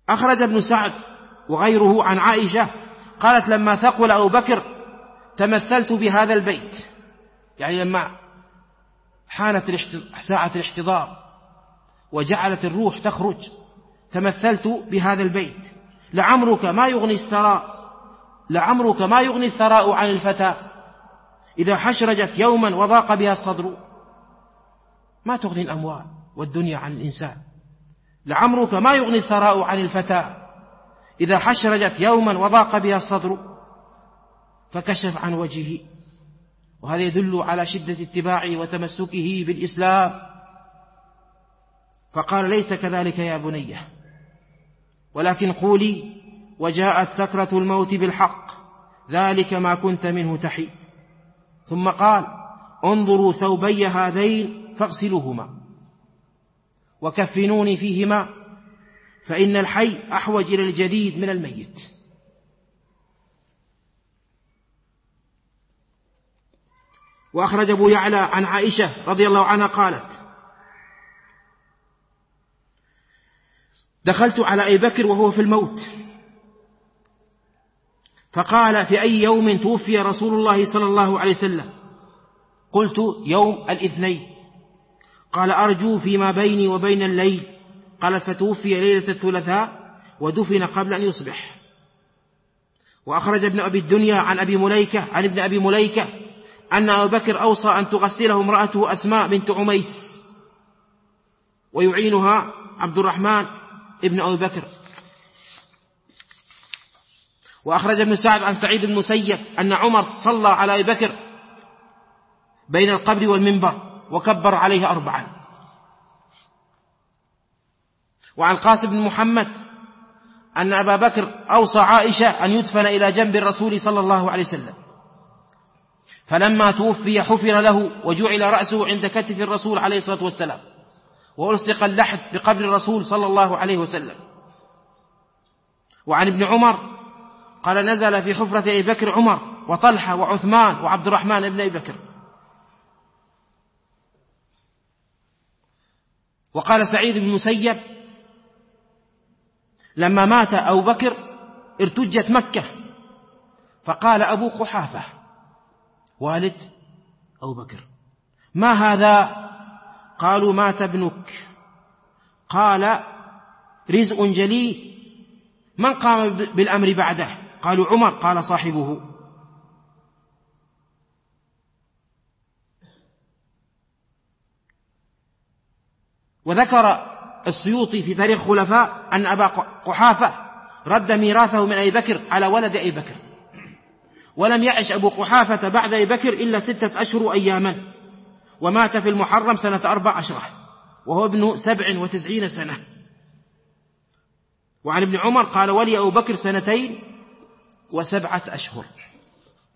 أخرج ابن سعد وغيره عن عائشة قالت لما ثقل أبو بكر تمثلت بهذا البيت، يعني لما حانت ساعة الاحتضار وجعلت الروح تخرج تمثلت بهذا البيت: لعمرك ما يغني الثراء عن الفتى إذا حشرجت يوما وضاق بها الصدر. ما تغني الأموال والدنيا عن الإنسان. لعمرك ما يغني الثراء عن الفتى إذا حشرجت يوما وضاق بها الصدر. فكشف عن وجهه، وهذا يدل على شدة اتباعه وتمسكه بالإسلام، فقال: ليس كذلك يا بنيه، ولكن قولي: وجاءت سكرة الموت بالحق، ذلك ما كنت منه تحيد. ثم قال: انظروا ثوبي هذين فاغسلوهما وكفنوني فيهما، فإن الحي أحوج إلى الجديد من الميت. وأخرج أبو يعلى عن عائشة رضي الله عنها قالت: دخلت على أبي بكر وهو في الموت، فقال: في أي يوم توفي رسول الله صلى الله عليه وسلم؟ قلت: يوم الاثنين. قال: أرجو فيما بيني وبين الليل. قالت: فتوفي ليلة الثلاثاء ودفن قبل أن يصبح. وأخرج ابن أبي الدنيا عن ابن أبي مليكة أن أبا بكر أوصى أن تغسله امرأته أسماء بنت عميس ويعينها عبد الرحمن ابن أبي بكر. وأخرج ابن سعد عن سعيد بن المسيب أن عمر صلى على أبي بكر بين القبر والمنبر وكبر عليه 4. وعن قاسم بن محمد أن أبا بكر أوصى عائشة أن يدفن إلى جنب الرسول صلى الله عليه وسلم، فلما توفي حفر له وجعل رأسه عند كتف الرسول عليه الصلاة والسلام، وألصق اللحد بقبر الرسول صلى الله عليه وسلم. وعن ابن عمر قال: نزل في حفرة أبي بكر عمر وطلحة وعثمان وعبد الرحمن بن أبي بكر. وقال سعيد بن المسيب: لما مات أبو بكر ارتجت مكة، فقال أبو قحافة والد أبو بكر: ما هذا؟ قالوا: مات ابنك. قال: رزق جلي، من قام بالأمر بعده؟ قالوا: عمر. قال: صاحبه. وذكر السيوطي في تاريخ خلفاء أن أبا قحافة رد ميراثه من أبي بكر على ولد أبي بكر، ولم يعش أبو قحافة بعد أبي بكر إلا 6 أشهر أياما، ومات في المحرم سنة 14 وهو ابن 97 سنة. وعن ابن عمر قال: ولي أبو بكر 2 و7 أشهر.